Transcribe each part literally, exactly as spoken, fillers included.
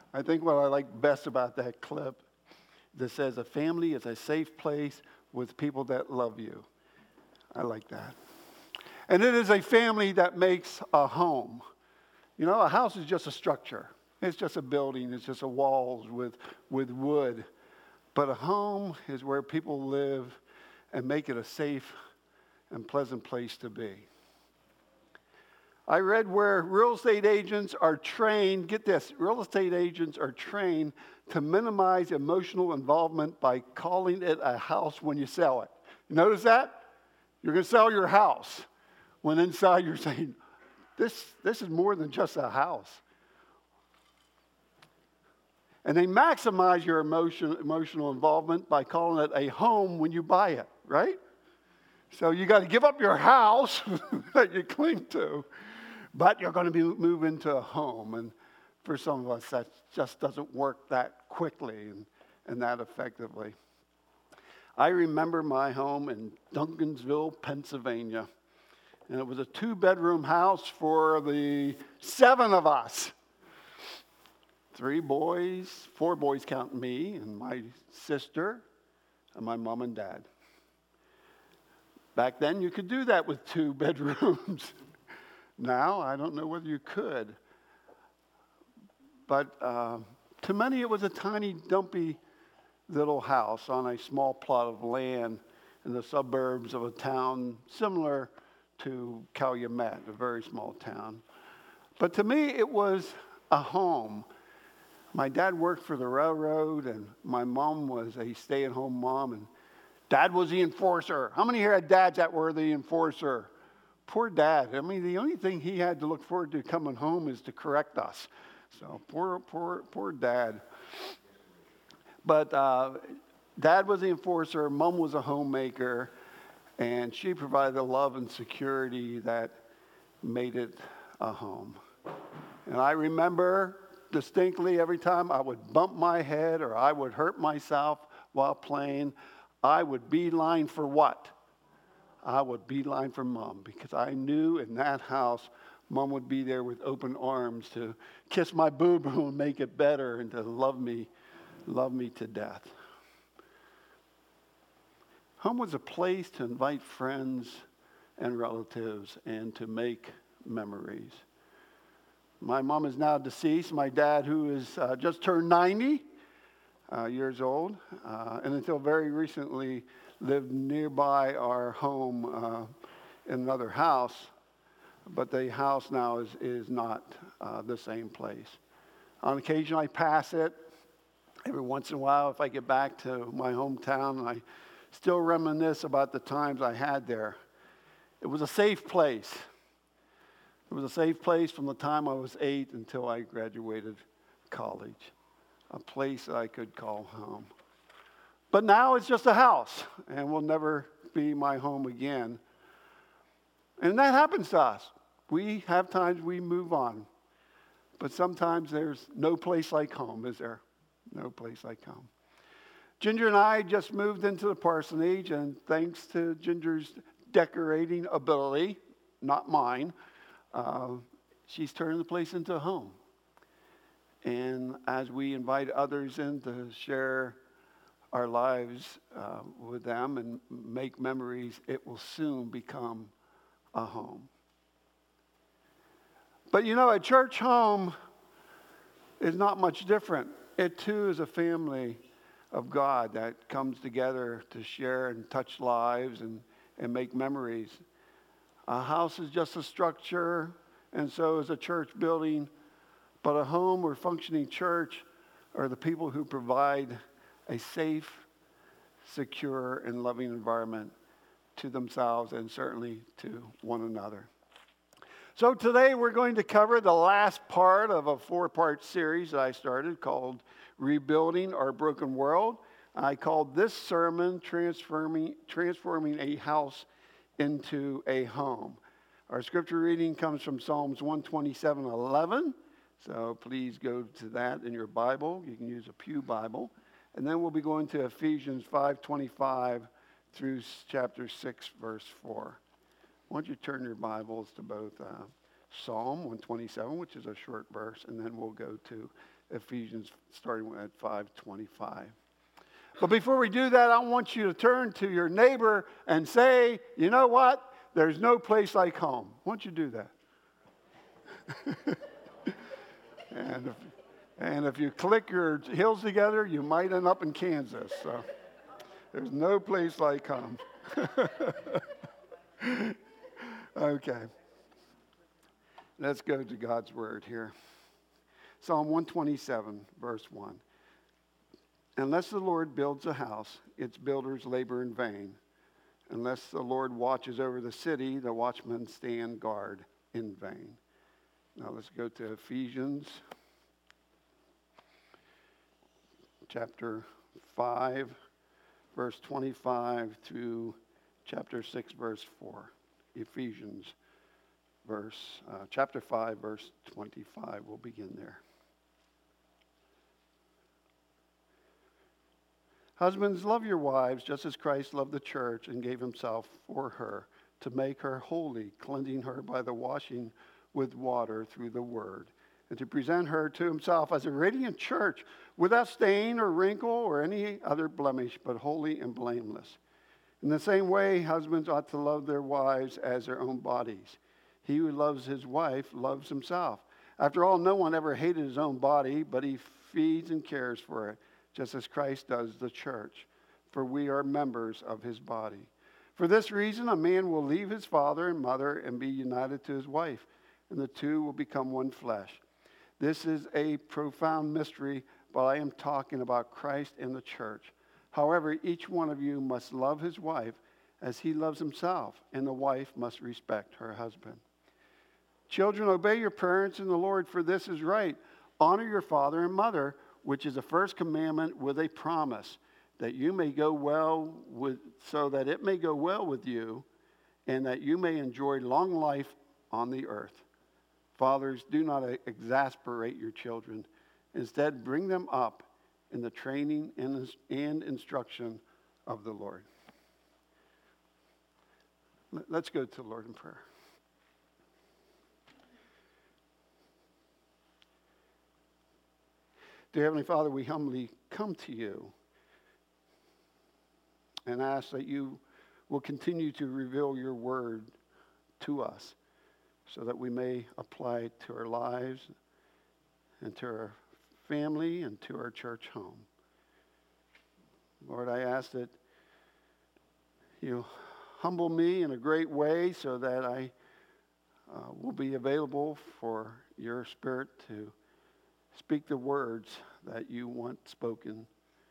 I think what I like best about that clip that says a family is a safe place with people that love you. I like that. And it is a family that makes a home. You know, a house is just a structure. It's just a building. It's just a walls with, with wood. But a home is where people live and make it a safe and pleasant place to be. I read where real estate agents are trained, get this, real estate agents are trained to minimize emotional involvement by calling it a house when you sell it. You notice that? You're going to sell your house when inside you're saying, this, this is more than just a house. And they maximize your emotion, emotional involvement by calling it a home when you buy it, right? So you got to give up your house that you cling to, but you're going to be move into a home. And for some of us, that just doesn't work that quickly and, and that effectively. I remember my home in Duncansville, Pennsylvania. And it was a two-bedroom house for the seven of us. Three boys, four boys counting me, and my sister, and my mom and dad. Back then, you could do that with two bedrooms. Now, I don't know whether you could. But uh, to many, it was a tiny, dumpy little house on a small plot of land in the suburbs of a town similar to Calumet, a very small town. But to me, it was a home. My dad worked for the railroad, and my mom was a stay-at-home mom, and Dad was the enforcer. How many here had dads that were the enforcer? Poor Dad. I mean, the only thing he had to look forward to coming home is to correct us. So poor, poor, poor Dad. But uh, Dad was the enforcer. Mom was a homemaker, and she provided the love and security that made it a home. And I remember distinctly every time I would bump my head or I would hurt myself while playing, I would beeline for what? I would beeline for Mom, because I knew in that house, Mom would be there with open arms to kiss my boo-boo and make it better and to love me, love me to death. Home was a place to invite friends and relatives and to make memories. My mom is now deceased. My dad, who is uh, just turned ninety uh, years old, uh, and until very recently lived nearby our home uh, in another house, but the house now is, is not uh, the same place. On occasion, I pass it. Every once in a while, if I get back to my hometown, I still reminisce about the times I had there. It was a safe place. It was a safe place from the time I was eight until I graduated college. A place that I could call home. But now it's just a house and will never be my home again. And that happens to us. We have times we move on. But sometimes there's no place like home, is there? No place like home. Ginger and I just moved into the parsonage, and thanks to Ginger's decorating ability, not mine, uh, she's turning the place into a home. And as we invite others in to share our lives uh, with them and make memories, it will soon become a home. But you know, a church home is not much different. It too is a family of God that comes together to share and touch lives and, and make memories. A house is just a structure, and so is a church building. But a home or functioning church are the people who provide a safe, secure, and loving environment to themselves and certainly to one another. So today we're going to cover the last part of a four-part series that I started called Rebuilding Our Broken World. I called this sermon Transforming, Transforming a House into a Home. Our scripture reading comes from Psalms one twenty-seven eleven. So please go to that in your Bible. You can use a pew Bible. And then we'll be going to Ephesians five twenty-five through chapter six, verse four. Why don't you turn your Bibles to both uh, Psalm one twenty-seven, which is a short verse, and then we'll go to Ephesians starting at five twenty-five. But before we do that, I want you to turn to your neighbor and say, you know what? There's no place like home. Why don't you do that? and, if, and if you click your heels together, you might end up in Kansas. So there's no place like home. Okay. Let's go to God's word here. Psalm one twenty-seven, verse one. Unless the Lord builds a house, its builders labor in vain. Unless the Lord watches over the city, the watchmen stand guard in vain. Now let's go to Ephesians chapter five, verse twenty-five through chapter six, verse four. Ephesians verse uh, chapter five, verse twenty-five. We'll begin there. Husbands, love your wives just as Christ loved the church and gave himself for her to make her holy, cleansing her by the washing with water through the word, and to present her to himself as a radiant church without stain or wrinkle or any other blemish, but holy and blameless. In the same way, husbands ought to love their wives as their own bodies. He who loves his wife loves himself. After all, no one ever hated his own body, but he feeds and cares for it, just as Christ does the church, for we are members of his body. For this reason, a man will leave his father and mother and be united to his wife, and the two will become one flesh. This is a profound mystery, but I am talking about Christ and the church. However, each one of you must love his wife as he loves himself, and the wife must respect her husband. Children, obey your parents in the Lord, for this is right. Honor your father and mother, which is the first commandment with a promise, that you may go well with, so that it may go well with you, and that you may enjoy long life on the earth. Fathers, do not exasperate your children. Instead, bring them up in the training and, and instruction of the Lord. Let's go to the Lord in prayer. Dear Heavenly Father, we humbly come to you and ask that you will continue to reveal your word to us so that we may apply it to our lives and to our family and to our church home. Lord, I ask that you humble me in a great way so that I uh, will be available for your Spirit to speak the words that you want spoken,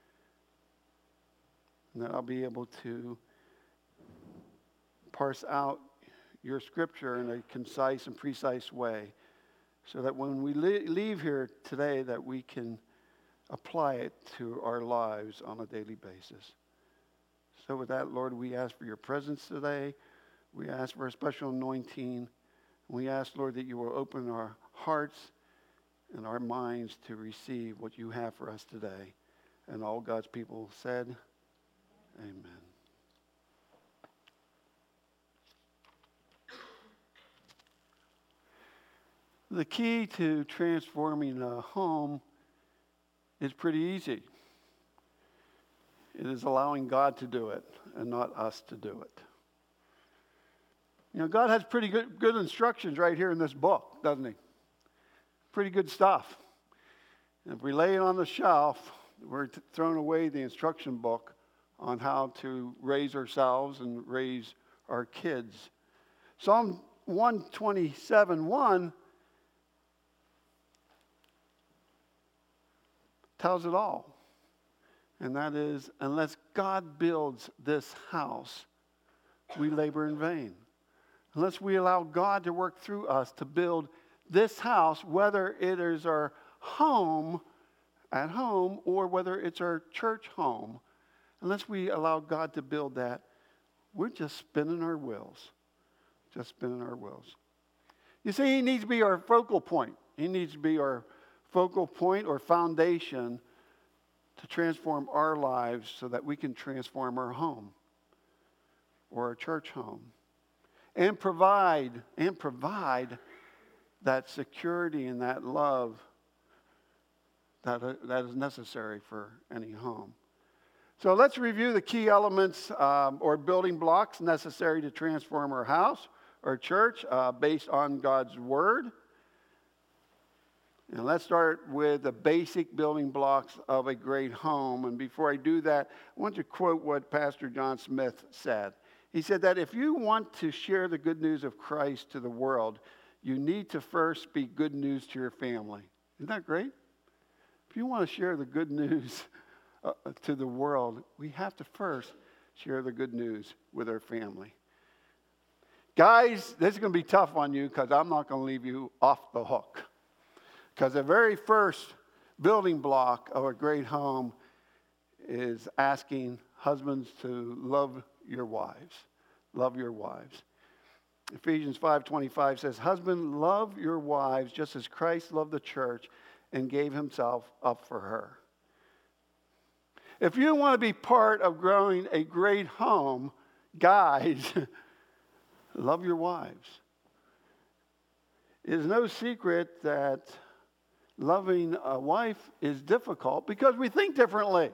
and that I'll be able to parse out your scripture in a concise and precise way, so that when we leave here today that we can apply it to our lives on a daily basis. So with that, Lord, we ask for your presence today. We ask for a special anointing. We ask, Lord, that you will open our hearts and our minds to receive what you have for us today. And all God's people said, amen. The key to transforming a home is pretty easy. It is allowing God to do it and not us to do it. You know, God has pretty good, good instructions right here in this book, doesn't he? Pretty good stuff. And if we lay it on the shelf, we're t- throwing away the instruction book on how to raise ourselves and raise our kids. Psalm one twenty-seven one tells it all. And that is, unless God builds this house, we labor in vain. Unless we allow God to work through us to build this house, whether it is our home at home or whether it's our church home, unless we allow God to build that, we're just spinning our wheels. Just spinning our wheels. You see, he needs to be our focal point. He needs to be our focal point or foundation to transform our lives so that we can transform our home or our church home and provide and provide that security and that love that, that is necessary for any home. So let's review the key elements um, or building blocks necessary to transform our house or church uh, based on God's Word. And let's start with the basic building blocks of a great home. And before I do that, I want to quote what Pastor John Smith said. He said that if you want to share the good news of Christ to the world, you need to first speak good news to your family. Isn't that great? If you want to share the good news uh, to the world, we have to first share the good news with our family. Guys, this is going to be tough on you because I'm not going to leave you off the hook. Because the very first building block of a great home is asking husbands to love your wives. Love your wives. Ephesians five twenty-five says, "Husband, love your wives just as Christ loved the church and gave himself up for her." If you want to be part of growing a great home, guys, love your wives. It is no secret that loving a wife is difficult because we think differently.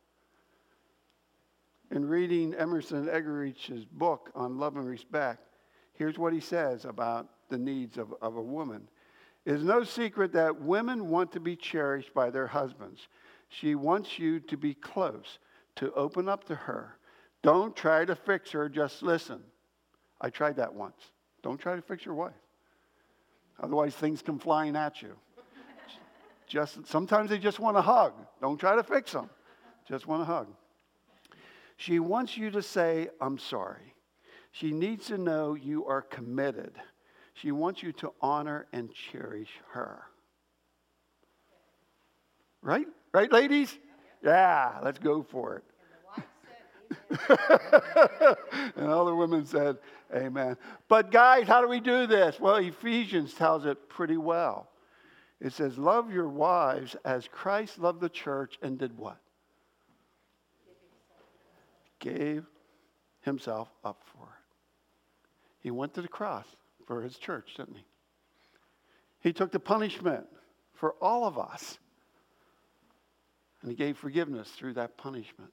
In reading Emerson Eggerich's book on love and respect, here's what he says about the needs of, of a woman. It is no secret that women want to be cherished by their husbands. She wants you to be close, to open up to her. Don't try to fix her, just listen. I tried that once. Don't try to fix your wife. Otherwise, things come flying at you. Just sometimes they just want a hug. Don't try to fix them. Just want a hug. She wants you to say, "I'm sorry." She needs to know you are committed. She wants you to honor and cherish her. Right? Right, ladies? Yeah, let's go for it. And all the women said, amen. But guys, how do we do this? Well, Ephesians tells it pretty well. It says, love your wives as Christ loved the church and did what? Gave himself up for it. He went to the cross for his church, didn't he? He took the punishment for all of us. And he gave forgiveness through that punishment.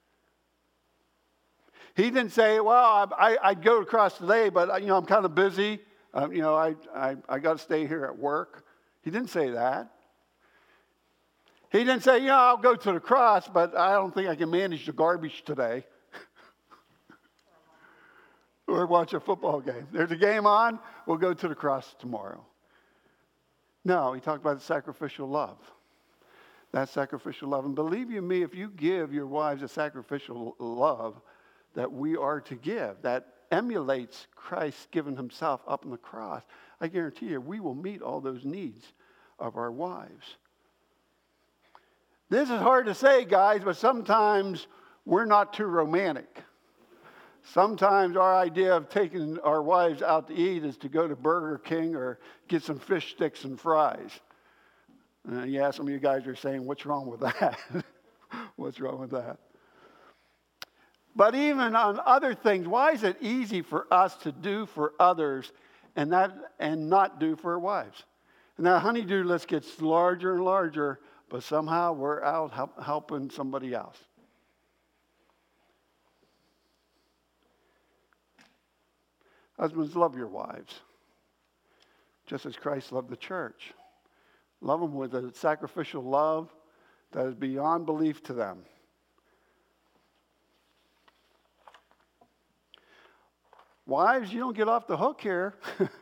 He didn't say, well, I, I'd go to cross today, but you know, I'm kind of busy. Um, you know, I, I, I got to stay here at work. He didn't say that. He didn't say, you know, I'll go to the cross, but I don't think I can manage the garbage today. Or watch a football game. There's a game on, we'll go to the cross tomorrow. No, he talked about the sacrificial love. That sacrificial love. And believe you me, if you give your wives a sacrificial love that we are to give, that emulates Christ giving himself up on the cross, I guarantee you we will meet all those needs of our wives. This is hard to say, guys, but sometimes we're not too romantic. Sometimes our idea of taking our wives out to eat is to go to Burger King or get some fish sticks and fries. Uh, yeah, some of you guys are saying, what's wrong with that? What's wrong with that? But even on other things, why is it easy for us to do for others and that and not do for our wives? And that honey-do list gets larger and larger, but somehow we're out help, helping somebody else. Husbands, love your wives, just as Christ loved the church. Love them with a sacrificial love that is beyond belief to them. Wives, you don't get off the hook here.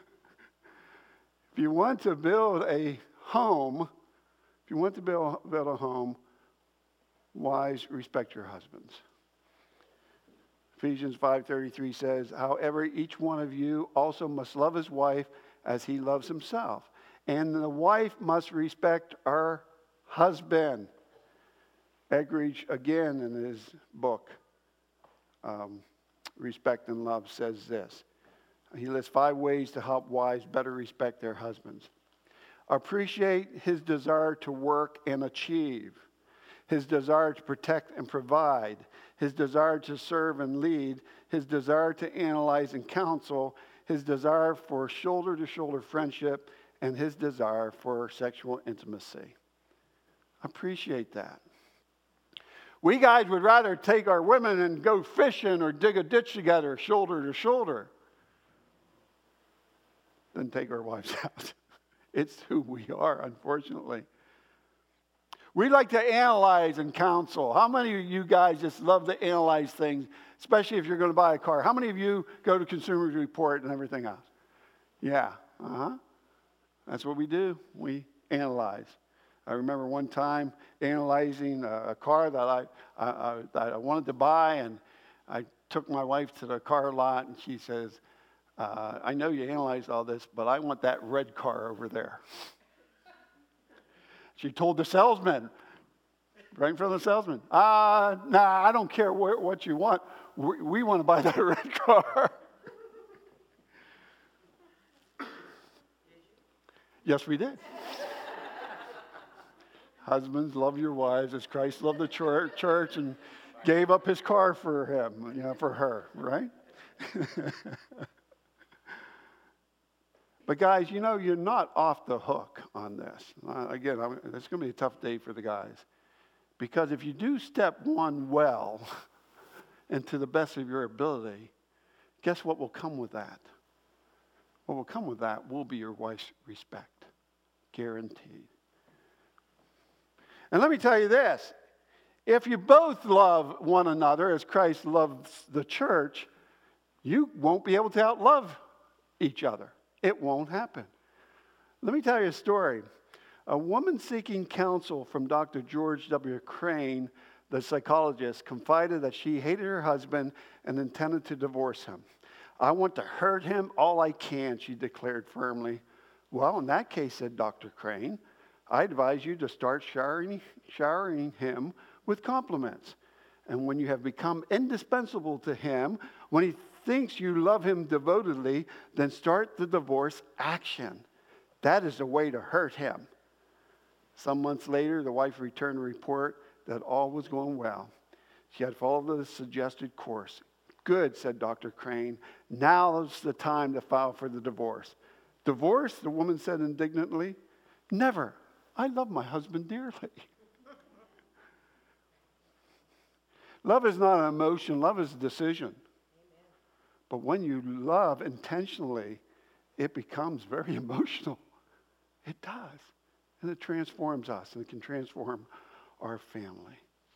If you want to build a home, if you want to build, build a home, wives, respect your husbands. Ephesians five thirty-three says, however, each one of you also must love his wife as he loves himself. And the wife must respect her husband. Eggerich, again, in his book, um, Respect and Love, says this. He lists five ways to help wives better respect their husbands. Appreciate his desire to work and achieve, his desire to protect and provide, his desire to serve and lead, his desire to analyze and counsel, his desire for shoulder-to-shoulder friendship, and his desire for sexual intimacy. Appreciate that. We guys would rather take our women and go fishing or dig a ditch together, shoulder to shoulder, than take our wives out. It's who we are, unfortunately. We like to analyze and counsel. How many of you guys just love to analyze things, especially if you're going to buy a car? How many of you go to Consumer Report and everything else? Yeah, uh-huh. That's what we do. We analyze. I remember one time analyzing a, a car that I, I, I, that I wanted to buy, and I took my wife to the car lot, and she says, uh, I know you analyzed all this, but I want that red car over there. She told the salesman, right in front of the salesman, uh, nah, I don't care wh- what you want. We, we want to buy that red car. Yes, we did. Husbands, love your wives as Christ loved the church and gave up his car for him, you know, for her, right? But guys, you know, you're not off the hook on this. Uh, again, I'm, it's going to be a tough day for the guys. Because if you do step one well and to the best of your ability, guess what will come with that? What will come with that will be your wife's respect. Guaranteed. And let me tell you this. If you both love one another as Christ loves the church, you won't be able to outlove each other. It won't happen. Let me tell you a story. A woman seeking counsel from Doctor George W. Crane, the psychologist, confided that she hated her husband and intended to divorce him. I want to hurt him all I can, she declared firmly. Well, in that case, said Doctor Crane, I advise you to start showering, showering him with compliments. And when you have become indispensable to him, when he thinks you love him devotedly, then start the divorce action. That is the way to hurt him. Some months later, the wife returned a report that all was going well. She had followed the suggested course. Good, said Doctor Crane. Now's the time to file for the divorce. Divorce, the woman said indignantly. Never. I love my husband dearly. Love is not an emotion. Love is a decision. But when you love intentionally, it becomes very emotional. It does. And it transforms us, and it can transform our family.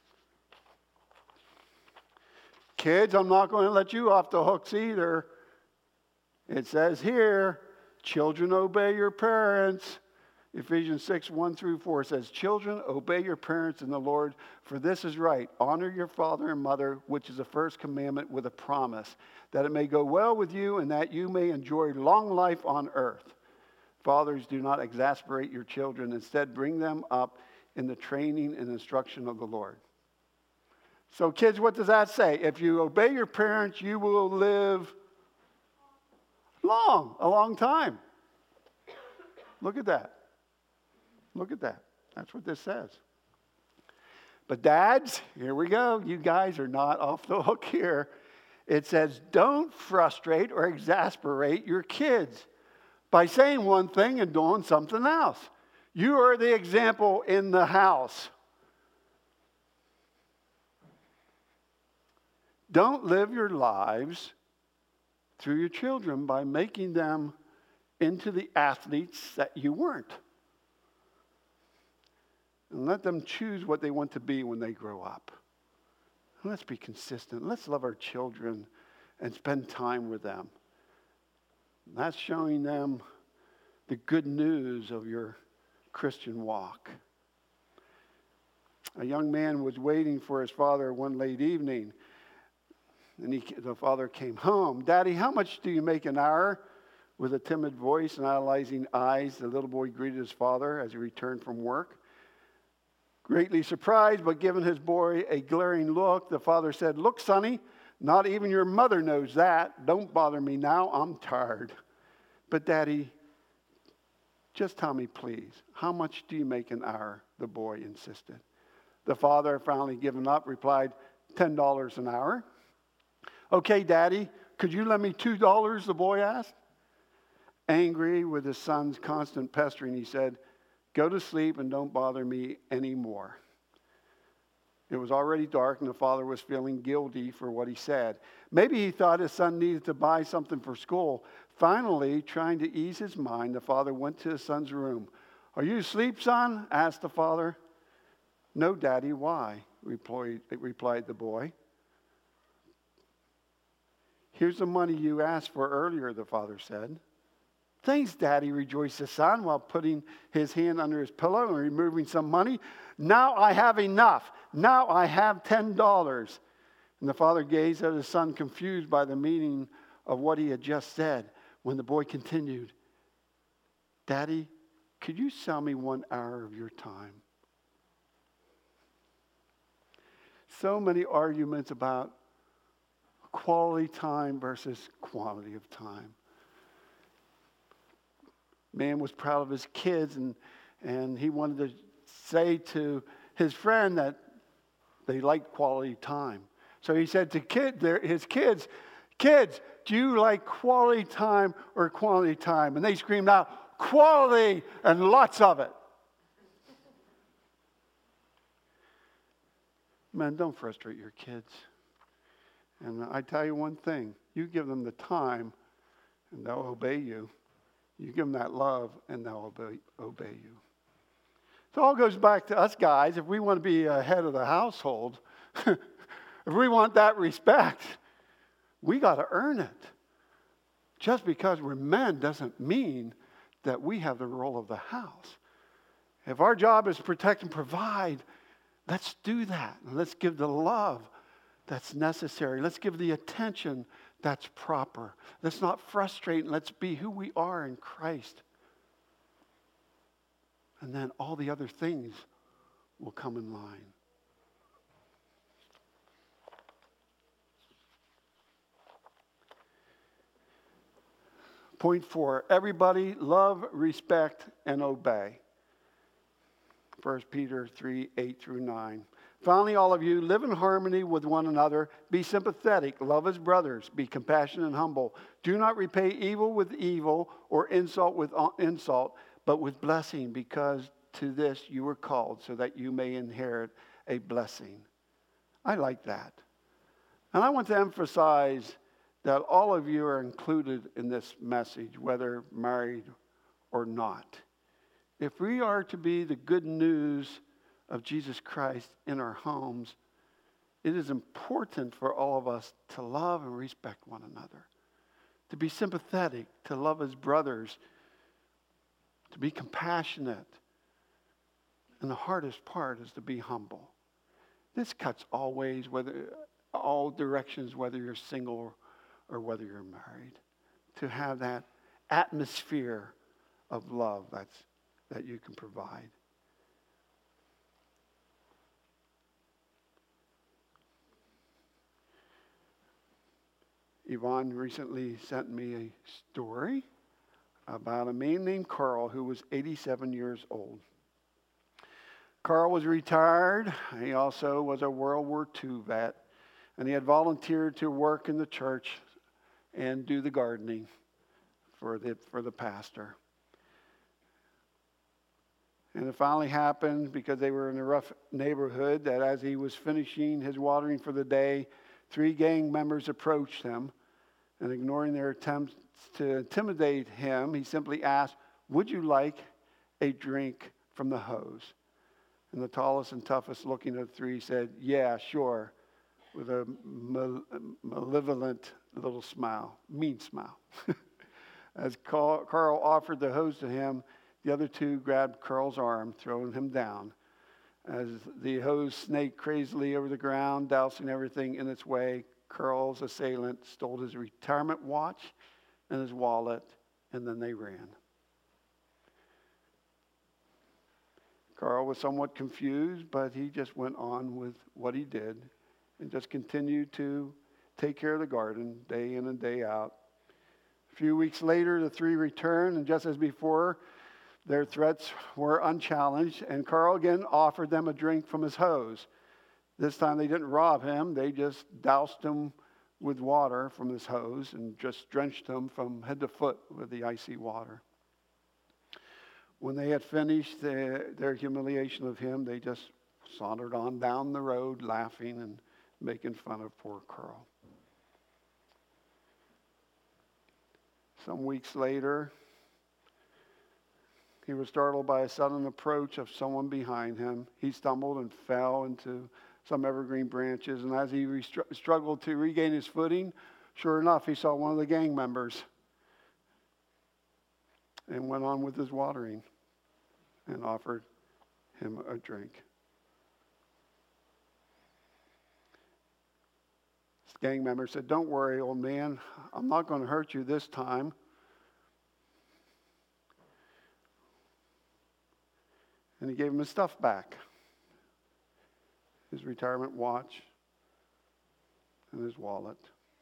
Kids, I'm not going to let you off the hooks either. It says here, children, obey your parents. Ephesians six, one through four says, children, obey your parents in the Lord, for this is right. Honor your father and mother, which is the first commandment with a promise, that it may go well with you and that you may enjoy long life on earth. Fathers, do not exasperate your children. Instead, bring them up in the training and instruction of the Lord. So kids, what does that say? If you obey your parents, you will live long, a long time. Look at that. Look at that. That's what this says. But dads, here we go. You guys are not off the hook here. It says, don't frustrate or exasperate your kids by saying one thing and doing something else. You are the example in the house. Don't live your lives through your children by making them into the athletes that you weren't. And let them choose what they want to be when they grow up. And let's be consistent. Let's love our children and spend time with them. And that's showing them the good news of your Christian walk. A young man was waiting for his father one late evening. And he, the father came home. Daddy, how much do you make an hour? With a timid voice and analyzing eyes, the little boy greeted his father as he returned from work. Greatly surprised, but giving his boy a glaring look, the father said, look, sonny, not even your mother knows that. Don't bother me now. I'm tired. But Daddy, just tell me, please, how much do you make an hour? The boy insisted. The father, finally given up, replied, ten dollars an hour. Okay, Daddy, could you lend me two dollars, the boy asked. Angry with his son's constant pestering, he said, Go to sleep and don't bother me anymore. It was already dark, and the father was feeling guilty for what he said. Maybe he thought his son needed to buy something for school. Finally, trying to ease his mind, the father went to his son's room. "Are you asleep, son?" asked the father. "No, Daddy, why?" replied, replied the boy. "Here's the money you asked for earlier," the father said. "Thanks, Daddy," rejoiced the son while putting his hand under his pillow and removing some money. "Now I have enough. Now I have ten dollars. And the father gazed at his son, confused by the meaning of what he had just said. When the boy continued, "Daddy, could you sell me one hour of your time?" So many arguments about quality time versus quantity of time. Man was proud of his kids, and, and he wanted to say to his friend that they liked quality time. So he said to kid, his kids, "Kids, do you like quality time or quantity time?" And they screamed out, "Quality, and lots of it." Man, don't frustrate your kids. And I tell you one thing, you give them the time and they'll obey you. You give them that love and they'll obey, obey you. So it all goes back to us guys. If we want to be a head of the household, if we want that respect, we got to earn it. Just because we're men doesn't mean that we have the role of the house. If our job is to protect and provide, let's do that. And let's give the love that's necessary. Let's give the attention that's proper. Let's not frustrate. Let's be who we are in Christ. And then all the other things will come in line. Point four, everybody love, respect, and obey. First Peter three, eight through nine. Finally, all of you, live in harmony with one another. Be sympathetic. Love as brothers. Be compassionate and humble. Do not repay evil with evil or insult with insult, but with blessing, because to this you were called, so that you may inherit a blessing. I like that. And I want to emphasize that all of you are included in this message, whether married or not. If we are to be the good news of Jesus Christ in our homes, it is important for all of us to love and respect one another, to be sympathetic, to love as brothers, to be compassionate. And the hardest part is to be humble. This cuts all ways, whether all directions, whether you're single or whether you're married, to have that atmosphere of love that's that you can provide. Yvonne recently sent me a story about a man named Carl who was eighty-seven years old. Carl was retired. He also was a World War Two vet, and he had volunteered to work in the church and do the gardening for the for the pastor. And it finally happened, because they were in a rough neighborhood, that as he was finishing his watering for the day, three gang members approached him, and ignoring their attempts to intimidate him, he simply asked, "Would you like a drink from the hose?" And the tallest and toughest looking of the three said, "Yeah, sure," with a mal- malevolent little smile, mean smile. As Carl offered the hose to him, the other two grabbed Carl's arm, throwing him down. As the hose snaked crazily over the ground, dousing everything in its way, Carl's assailant stole his retirement watch and his wallet, and then they ran. Carl was somewhat confused, but he just went on with what he did and just continued to take care of the garden day in and day out. A few weeks later, the three returned, and just as before, their threats were unchallenged, and Carl again offered them a drink from his hose. This time they didn't rob him. They just doused him with water from his hose and just drenched him from head to foot with the icy water. When they had finished their, their humiliation of him, they just sauntered on down the road, laughing and making fun of poor Carl. Some weeks later, he was startled by a sudden approach of someone behind him. He stumbled and fell into some evergreen branches, and as he restru- struggled to regain his footing, sure enough, he saw one of the gang members and went on with his watering and offered him a drink. This gang member said, "Don't worry, old man. I'm not going to hurt you this time." And he gave him his stuff back. His retirement watch and his wallet.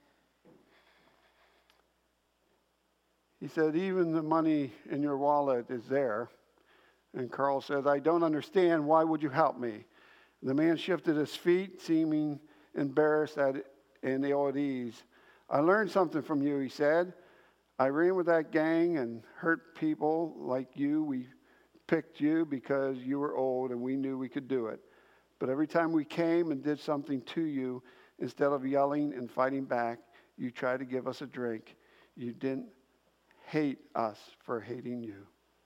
He said, "Even the money in your wallet is there." And Carl said, "I don't understand. Why would you help me?" The man shifted his feet, seeming embarrassed at, and ill at ease. "I learned something from you," he said. "I ran with that gang and hurt people like you. We picked you because you were old and we knew we could do it. But every time we came and did something to you, instead of yelling and fighting back, you tried to give us a drink. You didn't hate us for hating you."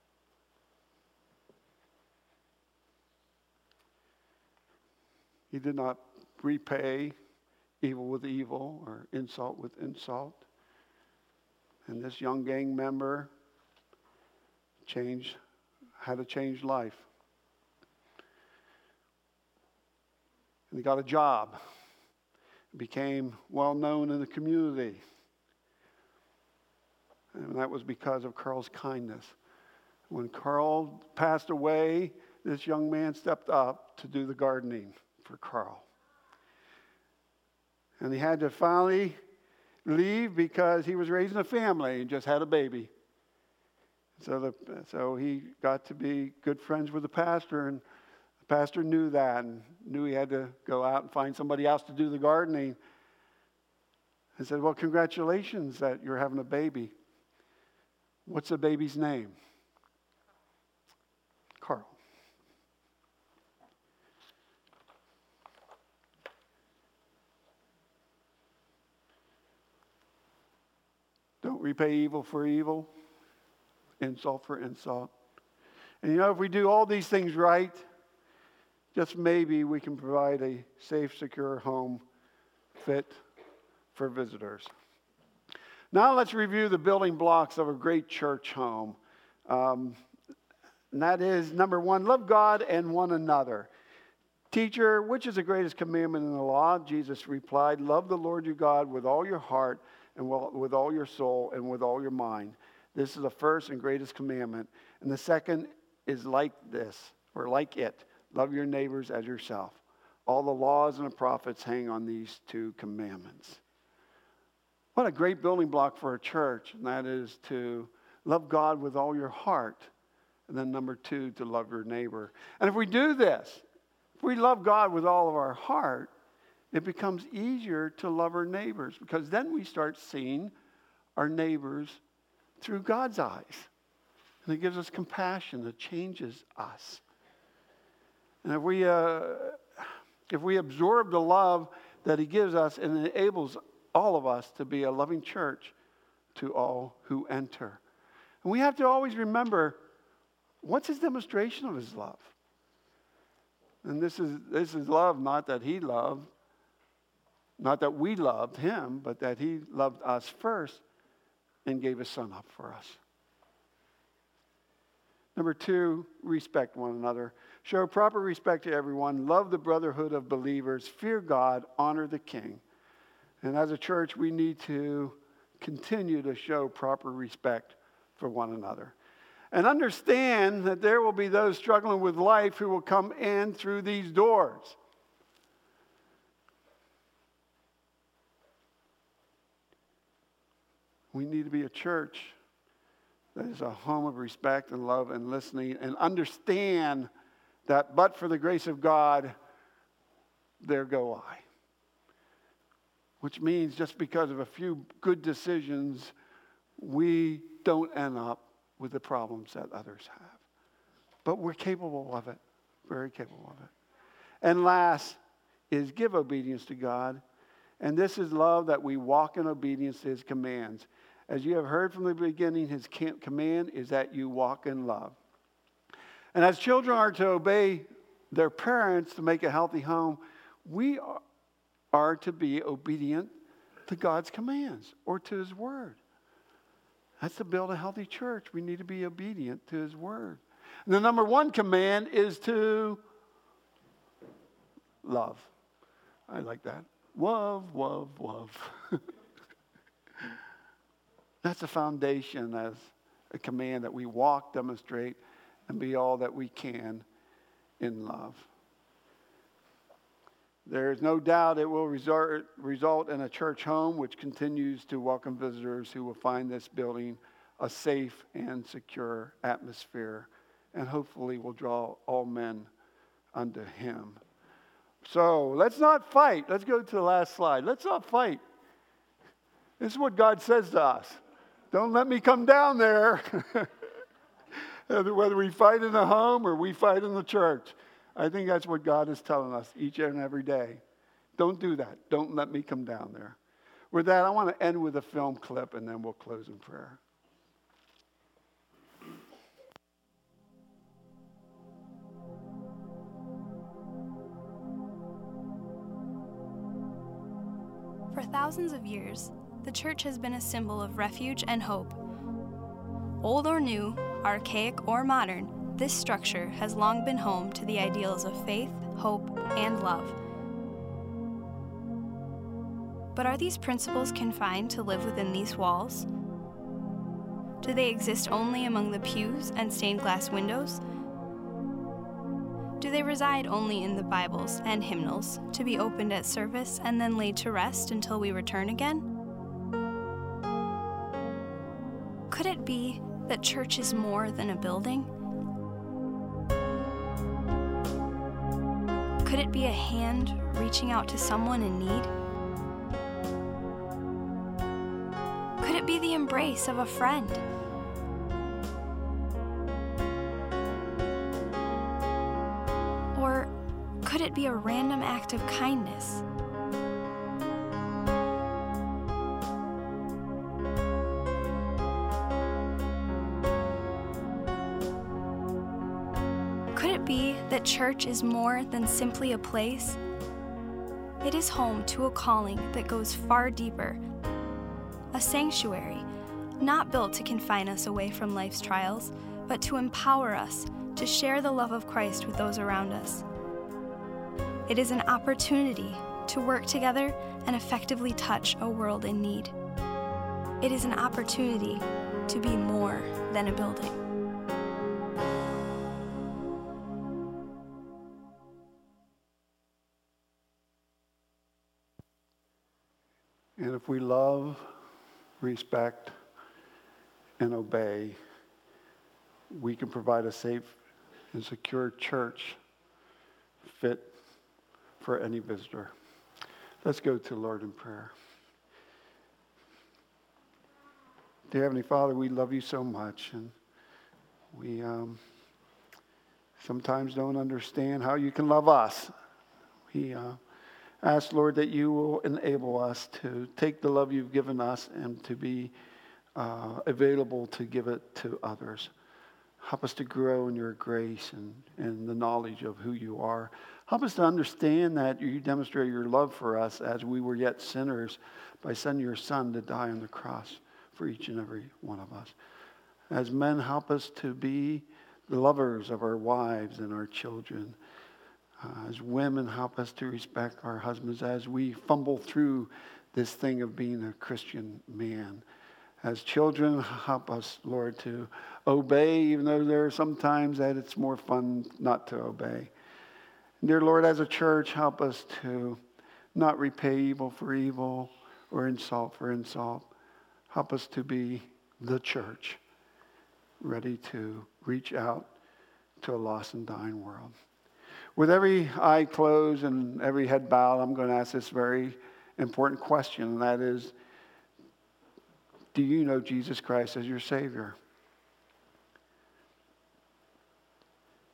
He did not repay evil with evil or insult with insult. And this young gang member changed, had a changed life. And he got a job. Became well known in the community. And that was because of Carl's kindness. When Carl passed away, this young man stepped up to do the gardening for Carl. And he had to finally leave because he was raising a family and just had a baby. So, the, so he got to be good friends with the pastor, and the pastor knew that and knew he had to go out and find somebody else to do the gardening. And said, "Well, congratulations that you're having a baby. What's the baby's name?" "Carl." Don't repay evil for evil, insult for insult. And you know, if we do all these things right, just maybe we can provide a safe, secure home fit for visitors. Now let's review the building blocks of a great church home. Um, and that is, number one, love God and one another. "Teacher, which is the greatest commandment in the law?" Jesus replied, "Love the Lord your God with all your heart and with all your soul and with all your mind. This is the first and greatest commandment. And the second is like this, or like it. Love your neighbors as yourself. All the laws and the prophets hang on these two commandments." What a great building block for a church, and that is to love God with all your heart. And then number two, to love your neighbor. And if we do this, if we love God with all of our heart, it becomes easier to love our neighbors, because then we start seeing our neighbors through God's eyes. And it gives us compassion. It changes us. And if we, uh, if we absorb the love that he gives us, it enables all of us to be a loving church to all who enter. And we have to always remember, what's his demonstration of his love? And this is, this is love, not that he loved, not that we loved him, but that he loved us first and gave his son up for us. Number two, respect one another. Show proper respect to everyone. Love the brotherhood of believers. Fear God. Honor the king. And as a church, we need to continue to show proper respect for one another. And understand that there will be those struggling with life who will come in through these doors. We need to be a church that is a home of respect and love and listening, and understand that but for the grace of God, there go I. Which means just because of a few good decisions, we don't end up with the problems that others have. but we're capable of it, very capable of it. And last is give obedience to God. And this is love, that we walk in obedience to his commands. As you have heard from the beginning, his command is that you walk in love. And as children are to obey their parents to make a healthy home, we are to be obedient to God's commands or to his word. That's to build a healthy church. We need to be obedient to his word. And the number one command is to love. I like that. Love, love, love. That's a foundation, as a command that we walk, demonstrate, and be all that we can in love. There is no doubt it will result, result in a church home which continues to welcome visitors who will find this building a safe and secure atmosphere, and hopefully will draw all men unto him. So let's not fight. Let's go to the last slide. Let's not fight. This is what God says to us. Don't let me come down there. Whether we fight in the home or we fight in the church. I think that's what God is telling us each and every day. Don't do that. Don't let me come down there. With that, I want to end with a film clip, and then we'll close in prayer. For thousands of years, the church has been a symbol of refuge and hope. Old or new, archaic or modern, this structure has long been home to the ideals of faith, hope, and love. But are these principles confined to live within these walls? Do they exist only among the pews and stained glass windows? Do they reside only in the Bibles and hymnals, to be opened at service and then laid to rest until we return again? Could it be that church is more than a building? Could it be a hand reaching out to someone in need? Could it be the embrace of a friend? Or could it be a random act of kindness? Could it be that church is more than simply a place? It is home to a calling that goes far deeper. A sanctuary, not built to confine us away from life's trials, but to empower us to share the love of Christ with those around us. It is an opportunity to work together and effectively touch a world in need. It is an opportunity to be more than a building. And if we love, respect, and obey, we can provide a safe and secure church fit for any visitor. Let's go to the Lord in prayer. Dear Heavenly Father, we love you so much, and we um, sometimes don't understand how you can love us. We uh, ask, Lord, that you will enable us to take the love you've given us and to be uh, available to give it to others. Help us to grow in your grace and, and the knowledge of who you are. Help us to understand that you demonstrate your love for us as we were yet sinners by sending your Son to die on the cross for each and every one of us. As men, help us to be the lovers of our wives and our children. Uh, as women, help us to respect our husbands as we fumble through this thing of being a Christian man. As children, help us, Lord, to obey, even though there are some times that it's more fun not to obey. Dear Lord, as a church, help us to not repay evil for evil or insult for insult. Help us to be the church, ready to reach out to a lost and dying world. With every eye closed and every head bowed, I'm going to ask this very important question, and that is, do you know Jesus Christ as your Savior?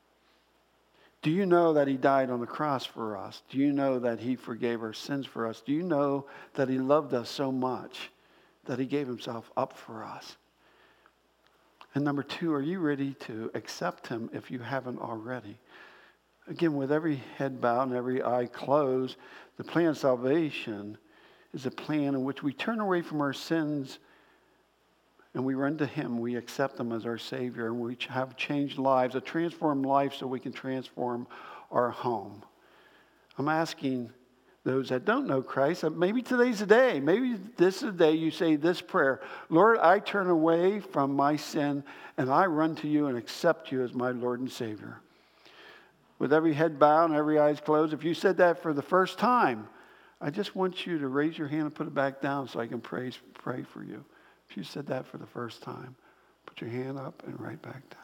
Do you know that he died on the cross for us? Do you know that he forgave our sins for us? Do you know that he loved us so much that he gave himself up for us? And number two, are you ready to accept him if you haven't already? Again, with every head bowed and every eye closed, the plan of salvation is a plan in which we turn away from our sins and we run to him. We accept him as our Savior, and we have changed lives, a transformed life so we can transform our home. I'm asking those that don't know Christ, that maybe today's the day. Maybe this is the day you say this prayer. Lord, I turn away from my sin and I run to you and accept you as my Lord and Savior. With every head bowed and every eyes closed, if you said that for the first time, I just want you to raise your hand and put it back down so I can pray, pray for you. If you said that for the first time, put your hand up and right back down.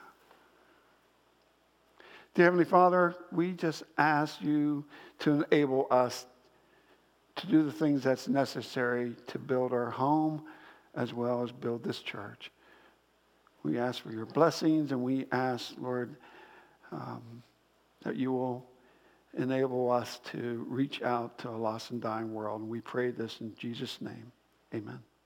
Dear Heavenly Father, we just ask you to enable us to do the things that's necessary to build our home as well as build this church. We ask for your blessings, and we ask, Lord, um, that you will enable us to reach out to a lost and dying world. And we pray this in Jesus' name. Amen.